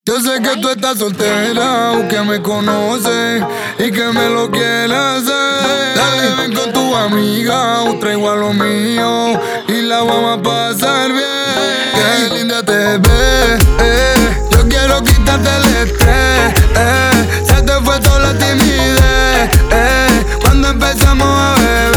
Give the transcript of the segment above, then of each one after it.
Yo sé que tú estás soltera o que me conoces y que me lo quieres hacer. Dale, ven con tu amiga o traigo a lo mío y la vamos a pasar bien. Qué linda te ves, yo quiero quitarte el estrés, se te fue toda la timidez, cuando empezamos a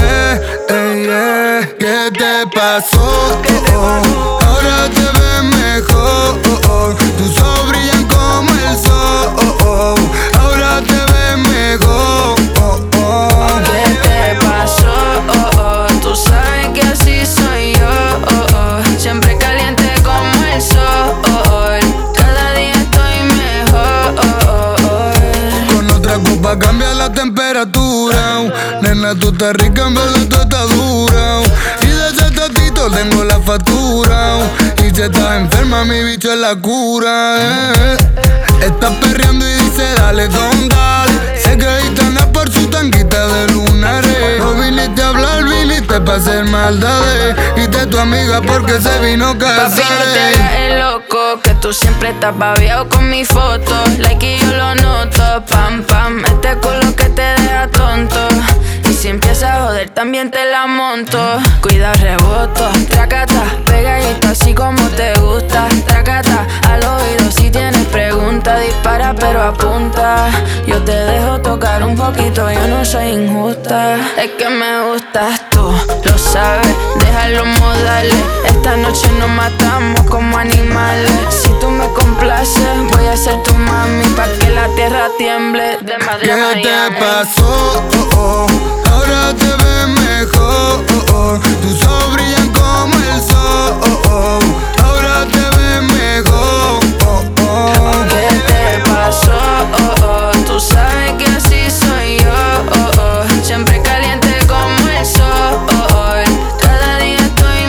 beber, ¿qué te pasó? Ahora te ves mejor, tus ojos brillan como el sol, ahora te ves mejor. ¿Qué te pasó? Tú sabes que así soy yo, siempre caliente como el sol, cada día estoy mejor. Con otra copa cambia la temperatura, nena tú estás rica en vez de tú estás dura, y de ese tatito tengo la factura, y si estás enferma mi bicho es la cura. Estás perreando y dice dale don dale, sé que gitana por su tanguita de lunares. No viniste a hablar, viniste pa' hacer maldades, y de tu amiga porque se vino a casar. Papi, no te hagas el loco, que tú siempre estás babeado con mi foto. Like y yo lo noto, pam pam, este culo que te deja tonto. Y si empiezas a joder también te la monto. Cuida reboto, tracata, pegadito así como te gusta. Tracata, al oído si tienes preguntas, dispara pero apunta. Yo te dejo tocar un poquito, yo no soy injusta. Es que me gustas tú, lo sabes, deja los modales. Esta noche nos matamos como animales. Si tú me complaces, voy a ser tu mami pa' que la tierra tiemble de Madrid a Miami. ¿Qué te pasó? Ahora te ves mejor, tus ojos brillan como el sol, ahora te ves mejor. ¿Qué te pasó? Tú sabes que así soy yo, siempre caliente como el sol, cada día estoy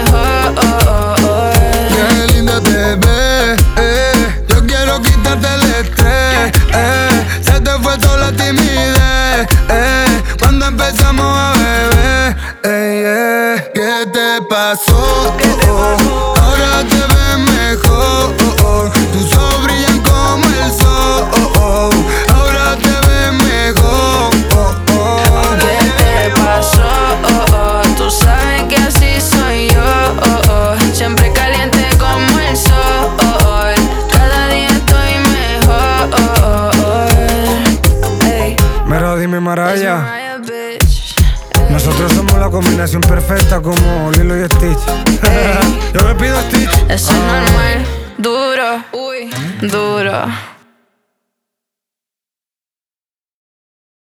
mejor. Qué linda te ves, yo quiero quitarte el estrés, se te fue toda la timidez, cuando empezamos a beber, ¿qué te pasó? Ahora te ves mejor, tus ojos brillan como el sol, ahora te ves mejor. ¿Qué te pasó? Tú sabes que así soy yo, siempre caliente como el sol, cada día estoy mejor. Hey, Mira, dime it's Maraya, Mariah, bitch. nosotros somos la combinación perfecta como Lilo y Stitch. Ey. Yo me pido Stitch. Eso es normal, duro, uy, duro.